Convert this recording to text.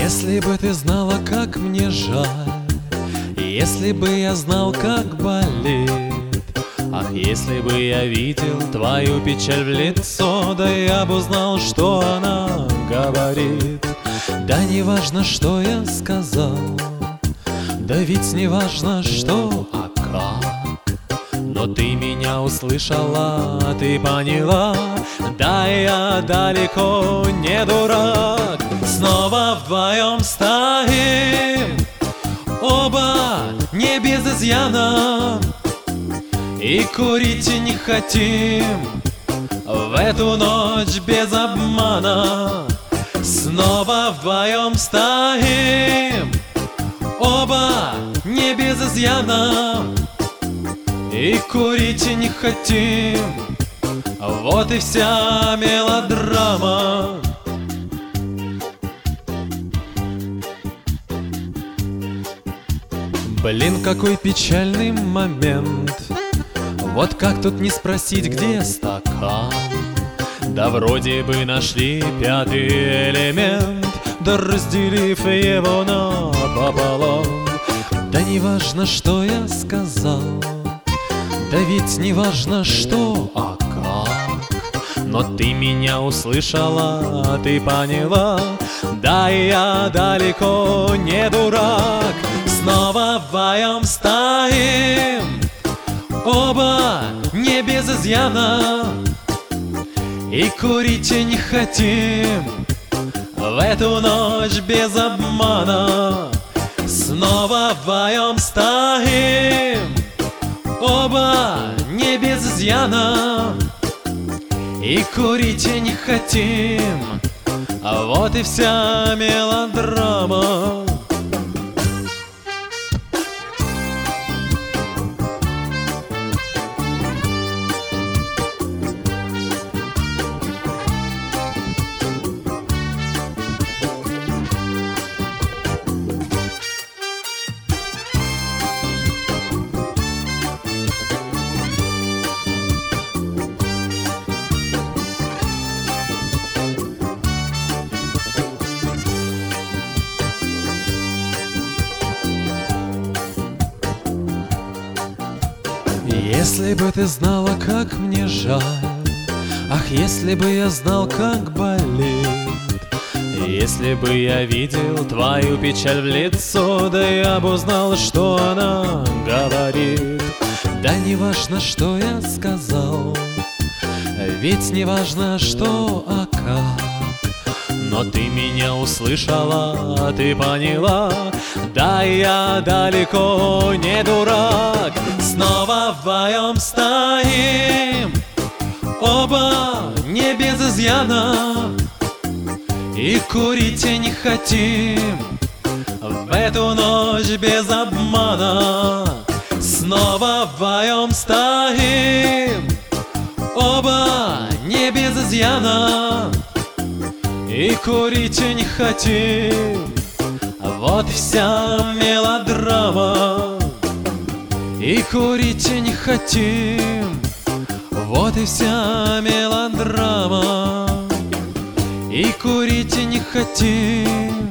Если бы ты знала, как мне жаль, если бы я знал, как болит. Ах, если бы я видел твою печаль в лицо, да я бы узнал, что она говорит. Да не важно, что я сказал, да ведь не важно, что, а как. Но ты меня услышала, ты поняла, да я далеко не дурак. Снова вдвоем стоим, оба не без изъяна, и курить не хотим в эту ночь без обмана. Снова вдвоем стоим, оба не без изъяна, и курить не хотим. Вот и вся мелодрама. Блин, какой печальный момент. Вот как тут не спросить, где стакан? Да вроде бы нашли пятый элемент, да разделив его напополам. Да не важно, что я сказал, да ведь не важно, что, а как. Но ты меня услышала, ты поняла, да я далеко не дурак. Снова вдвоем стоим, оба не без изъяна, и курить не хотим в эту ночь без обмана. Снова вдвоем стоим, оба не без изъяна, и курить не хотим. Вот и вся мелодрама. Если бы ты знала, как мне жаль, ах, если бы я знал, как болит. Если бы я видел твою печаль в лицо, да я бы узнал, что она говорит. Да не важно, что я сказал, ведь не важно, что, а как. Но ты меня услышала, ты поняла, да я далеко не дурак. Снова вдвоем стоим, оба не без изъяна, и курить не хотим в эту ночь без обмана. Снова вдвоем стоим, оба не без изъяна, и курить не хотим. Вот вся мелодрама. И курить не хотим. Вот и вся мелодрама. И курить не хотим.